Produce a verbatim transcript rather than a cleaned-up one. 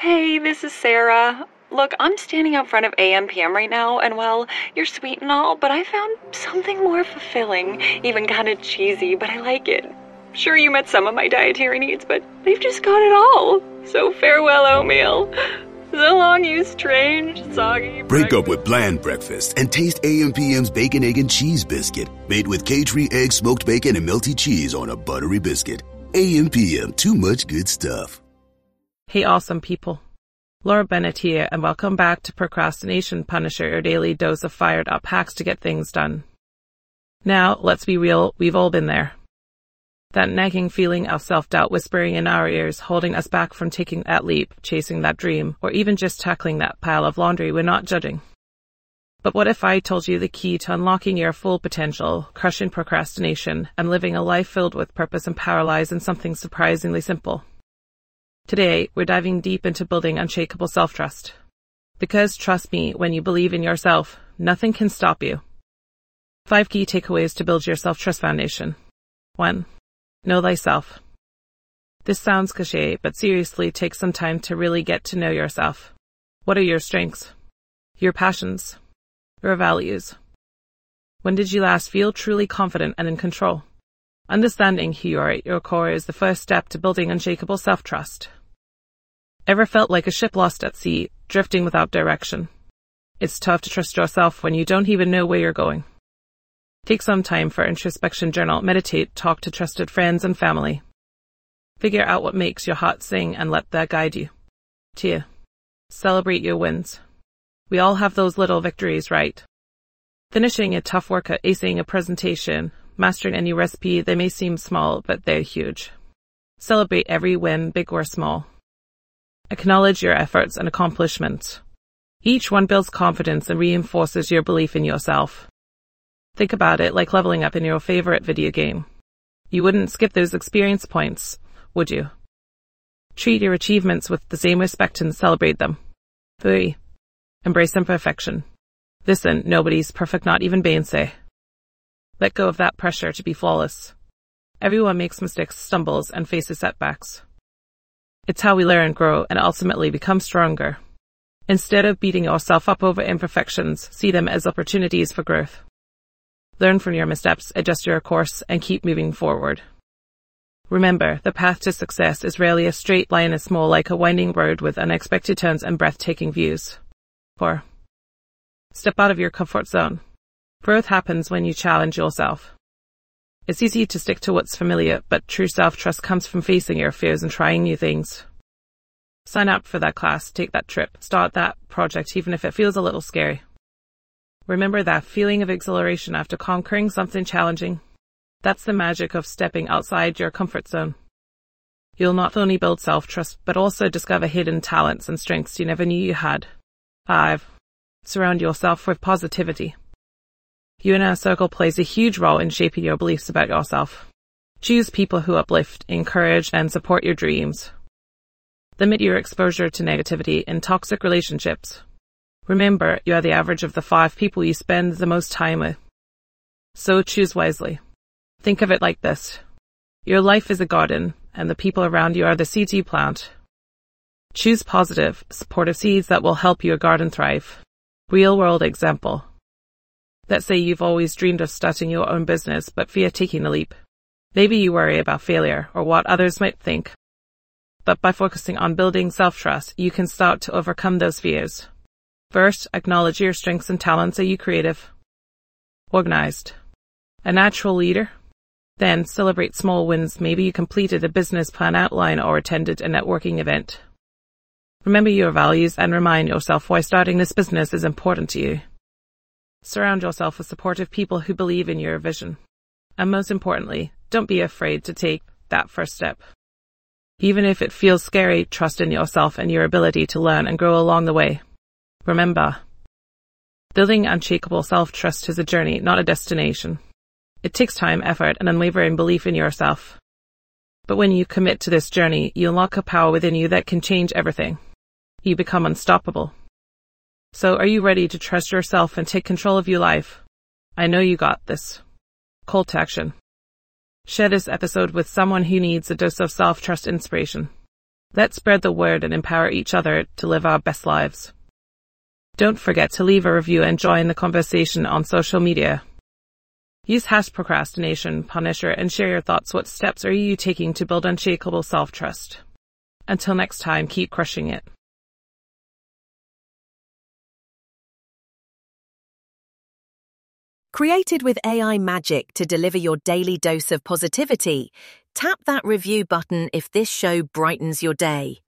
Hey, this is Sarah. Look, I'm standing out front of A M P M right now, and well, you're sweet and all, but I found something more fulfilling, even kind of cheesy, but I like it. Sure, you met some of my dietary needs, but they've just got it all. So farewell, oatmeal. So long, you strange, soggy... Break up with bland breakfast and taste A M P M's Bacon, Egg, and Cheese Biscuit, made with K-Tree egg, smoked bacon, and melty cheese on a buttery biscuit. A M P M, too much good stuff. Hey awesome people, Laura Bennett here, and welcome back to Procrastination Punisher, your daily dose of fired up hacks to get things done. Now, let's be real, we've all been there. That nagging feeling of self-doubt whispering in our ears, holding us back from taking that leap, chasing that dream, or even just tackling that pile of laundry. We're not judging. But what if I told you the key to unlocking your full potential, crushing procrastination, and living a life filled with purpose and power lies in something surprisingly simple? Today, we're diving deep into building unshakable self-trust. Because, trust me, when you believe in yourself, nothing can stop you. Five key takeaways to build your self-trust foundation. One. Know thyself. This sounds cliche, but seriously, take some time to really get to know yourself. What are your strengths? Your passions? Your values? When did you last feel truly confident and in control? Understanding who you are at your core is the first step to building unshakable self-trust. Ever felt like a ship lost at sea, drifting without direction? It's tough to trust yourself when you don't even know where you're going. Take some time for introspection, journal, meditate, talk to trusted friends and family. Figure out what makes your heart sing and let that guide you. Two. Celebrate your wins. We all have those little victories, right? Finishing a tough workout, acing a presentation, mastering a new recipe, they may seem small, but they're huge. Celebrate every win, big or small. Acknowledge your efforts and accomplishments. Each one builds confidence and reinforces your belief in yourself. Think about it like leveling up in your favorite video game. You wouldn't skip those experience points, would you? Treat your achievements with the same respect and celebrate them. Three. Embrace imperfection. Listen, nobody's perfect, not even Beyoncé. Let go of that pressure to be flawless. Everyone makes mistakes, stumbles, and faces setbacks. It's how we learn, grow, and ultimately become stronger. Instead of beating yourself up over imperfections, see them as opportunities for growth. Learn from your missteps, adjust your course, and keep moving forward. Remember, the path to success is rarely a straight line. It's more like a winding road with unexpected turns and breathtaking views. Four. Step out of your comfort zone. Growth happens when you challenge yourself. It's easy to stick to what's familiar, but true self-trust comes from facing your fears and trying new things. Sign up for that class, take that trip, start that project even if it feels a little scary. Remember that feeling of exhilaration after conquering something challenging? That's the magic of stepping outside your comfort zone. You'll not only build self-trust, but also discover hidden talents and strengths you never knew you had. Five. Surround yourself with positivity. Your inner circle plays a huge role in shaping your beliefs about yourself. Choose people who uplift, encourage, and support your dreams. Limit your exposure to negativity in toxic relationships. Remember, you are the average of the five people you spend the most time with. So choose wisely. Think of it like this. Your life is a garden, and the people around you are the seeds you plant. Choose positive, supportive seeds that will help your garden thrive. Real-world example. Let's say you've always dreamed of starting your own business, but fear taking the leap. Maybe you worry about failure or what others might think. But by focusing on building self-trust, you can start to overcome those fears. First, acknowledge your strengths and talents. Are you creative? Organized? A natural leader? Then celebrate small wins. Maybe you completed a business plan outline or attended a networking event. Remember your values and remind yourself why starting this business is important to you. Surround yourself with supportive people who believe in your vision. And most importantly, don't be afraid to take that first step. Even if it feels scary, trust in yourself and your ability to learn and grow along the way. Remember, building unshakable self-trust is a journey, not a destination. It takes time, effort, and unwavering belief in yourself. But when you commit to this journey, you unlock a power within you that can change everything. You become unstoppable. So are you ready to trust yourself and take control of your life? I know you got this. Call to action. Share this episode with someone who needs a dose of self-trust inspiration. Let's spread the word and empower each other to live our best lives. Don't forget to leave a review and join the conversation on social media. Use hashtag procrastination punisher and share your thoughts. What steps are you taking to build unshakable self-trust? Until next time, keep crushing it. Created with A I magic to deliver your daily dose of positivity, tap that review button if this show brightens your day.